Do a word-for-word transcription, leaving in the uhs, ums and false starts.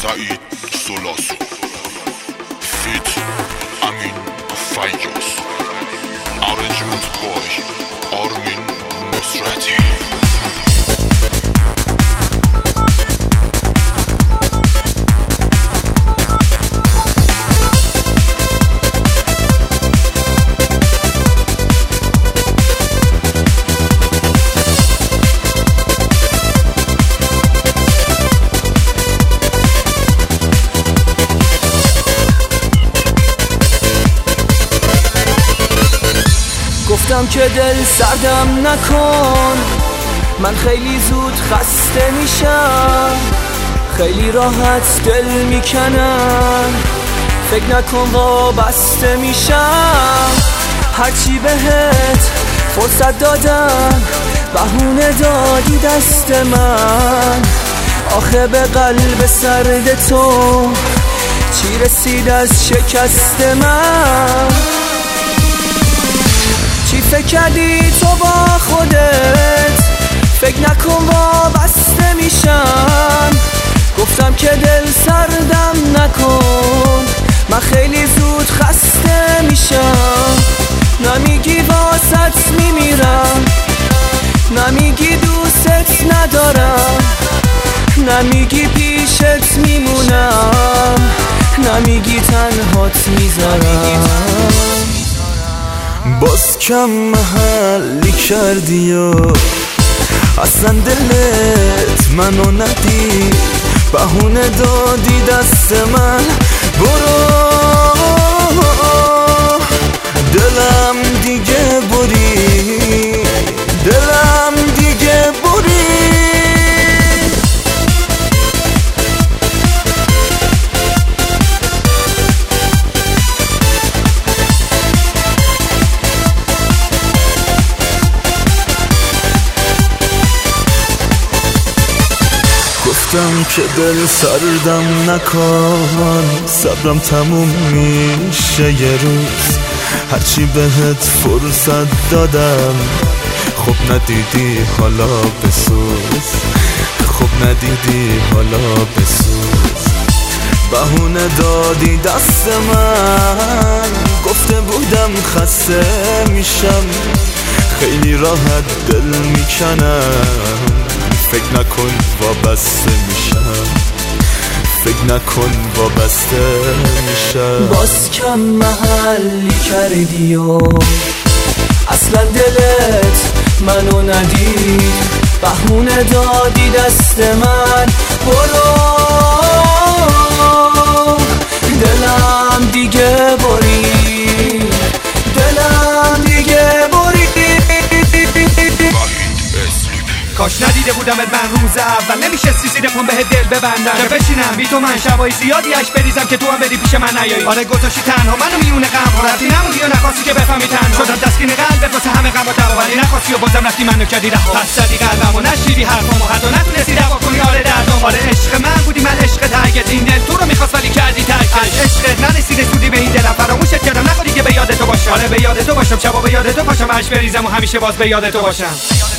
سعید سولاسو فیت امین فیاض Arrangement boy Armin Nusrati گفتم که دل سردم نکن، من خیلی زود خسته میشم، خیلی راحت دل میکنم، فکر نکن وابسته میشم. هرچی بهت فرصت دادم بهونه دادی دست من، آخه به قلب سرد تو چی رسید از شکست من؟ چی فکر کردی تو با خودت؟ فکر نکن وابسته میشم. گفتم که دل سردم نکن، من خیلی زود خسته میشم. نمیگی واسط میمیرم، نمیگی دوست ندارم، نمیگی پیشت میمونم، نمیگی تنهات میذارم. باز کم محلی کردی و اصلا دلت منو ندید، بهونه دادی دست من. برو دلم دیگه بری، دلم دیگه بری. گفتم که دل سردم نکن، صبرم تموم میشه یه روز. هرچی بهت فرصت دادم خب ندیدی حالا بسوز، خب ندیدی حالا بسوز. بهونه دادی دست من، گفته بودم خسته میشم، خیلی راحت دل میکنم. فکر نکن وابسته میشم، فکر نکن وابسته میشم. باز کم محلی کردی و اصلا دلت منو ندید، بهونه دادی دست من. برو دلم دیگه بری، دلم دیگه بری. کاش ندیده بودمت من روز اول، نمیشستی زیر پام بهت دل ببندم که بشینم بی تو من شبای زیادی اش بریزم که تو هم بدی پیش من نیایی. آره گذاشتی تنها منو میونه غم ها، رفتی نموندی و نخواستی که بفهمی تنها شدم دستگیر قلبت واسه همه غم و دوا، ولی نخواستی و بازم رفتی منو کردی رها. پس زدی قلبمو نشیدی حرفامو، حتی نتونستی دوا کنی آره دردم. آره عشق من بودی من عشق ترگت، این دل تو رو میخواست ولی کردی ترک. از عشقت نرسیده سودی به این دلم، فراموشت کردم نخوادی که به یاد تو باشم. آره به یاد تو باشم، شبا به یاد تو پاشم، اش بریزم و همیشه باز به یاد تو باشم.